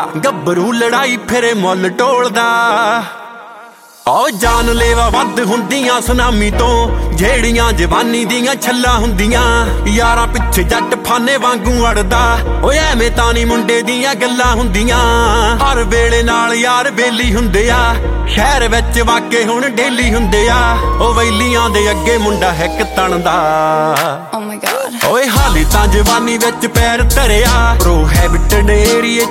ਗੱਭਰੂ ਲੜਾਈ ਫਿਰੇ ਮੁੱਲ ਢੋਲਦਾ। ਓ ਜਾਨ ਲੈਵਾ ਵੱਧ ਹੁੰਦੀਆਂ ਸੁਨਾਮੀ ਤੋਂ, ਜਿਹੜੀਆਂ ਜਵਾਨੀ ਦੀਆਂ ਛੱਲਾਂ ਹੁੰਦੀਆਂ। ਯਾਰਾਂ ਪਿੱਛੇ ਜੱਟ ਫਾਨੇ ਵਾਂਗੂ ਅੜਦਾ, ਓਏ ਐਵੇਂ ਤਾਂ ਨੀ ਮੁੰਡੇ ਦੀਆਂ ਗੱਲਾਂ ਹੁੰਦੀਆਂ। ਹਰ ਵੇਲੇ ਨਾਲ ਯਾਰ ਬੇਲੀ ਹੁੰਦੇ ਆ, ਸ਼ਹਿਰ ਵਿੱਚ ਵਾਕੇ ਹੁਣ ਡੇਲੀ ਹੁੰਦੇ ਆ। ਓ ਵੈਲੀਆਂ ਦੇ ਅੱਗੇ ਮੁੰਡਾ ਹਿੱਕ ਤਣਦਾ। ਓਏ ਹਾਲੇ ਤਾਂ ਜਵਾਨੀ ਵਿੱਚ ਪੈਰ ਧਰਿਆ, ਪ੍ਰੋ ਹੈਬਿਟ ਏਰੀਏ